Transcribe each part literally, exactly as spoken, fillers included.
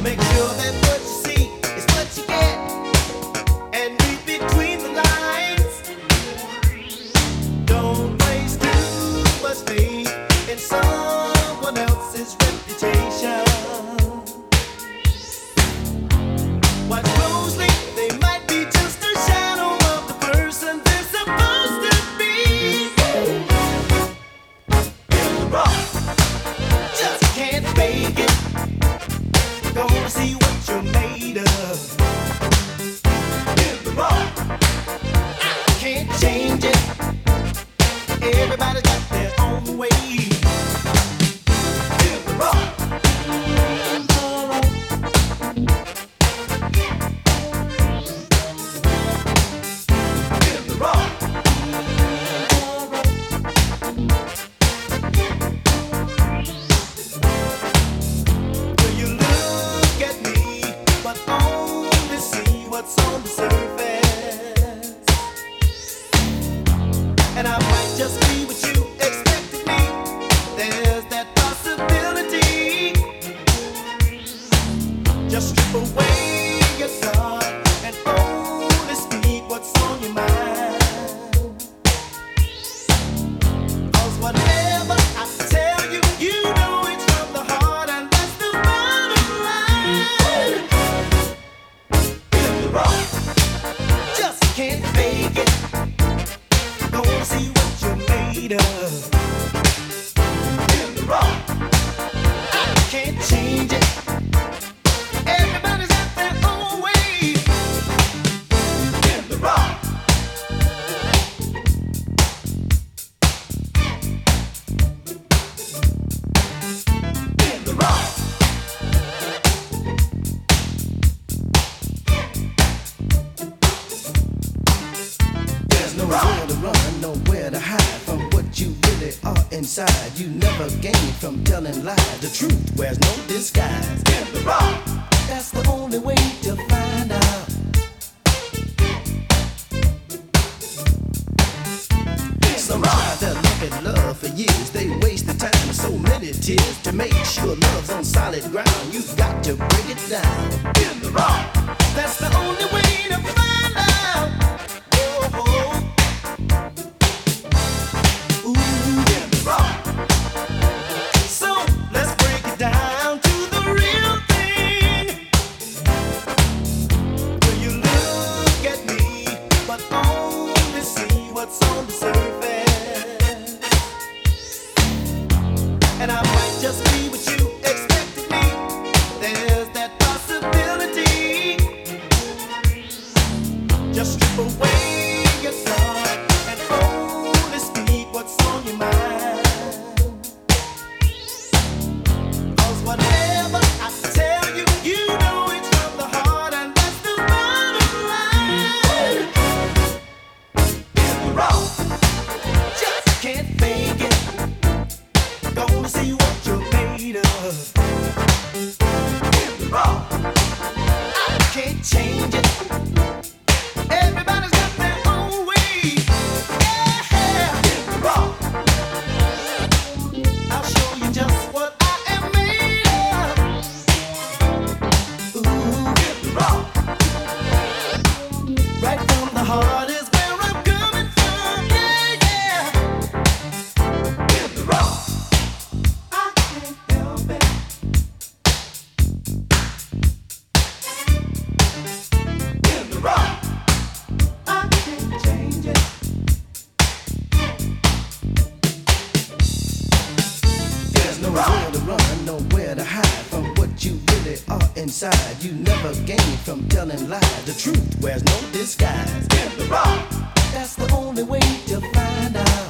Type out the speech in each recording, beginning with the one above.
Make sure that what you see is what you get, and read between the lines. Don't waste too much faith in someone else's reputation. Watch closely, they might be just a shadow of the person they're supposed to be. In the rock, just can't fake it. Gonna see what you're made of. In the rock, I can't change it. Everybody got their own way. In the rock. What's on the surface, and I might just be what you expected me. There's that possibility. Just strip away your guard and only speak what's on your mind. 'Cause whatever I tell you, you know it's from the heart, and that's the bottom line. Just can't fake it. Gonna see what you're made of. In the rock, I can't change it. Everybody's got their own way. In the rock. In the rock. Nowhere to run, nowhere to hide from what you really are inside. You never gain from telling lies. The truth wears no disguise. In the rock, that's the only way to find out. Some try their luck at love for years. They waste the time and so many tears. To make sure love's on solid ground, you've got to break it down. In the rock, that's the only way to find out. And I might just be what you expected me. There's that possibility. Just strip away your guard and only speak what's on your mind. 'Cause whatever I tell you, you know it's from the heart, and that's the bottom line. In the rock, just can't fake it. Gonna see what you're made of. In the rock, I can't change it. Everybody's got their own way. Yeah, in the rock, I'll show you just what I am made of. Ooh, in the rock, right from the heart is where I'm coming from. Yeah, yeah, in the rock. Nowhere to run, nowhere to hide from what you really are inside. You never gain from telling lies. The truth wears no disguise. In the rock, that's the only way to find out.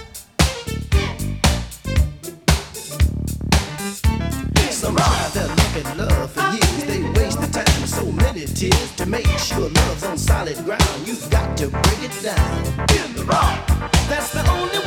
Some try their luck at love for years. They waste the time and so many tears. To make sure love's on solid ground, you've got to break it down. In the rock, that's the only way.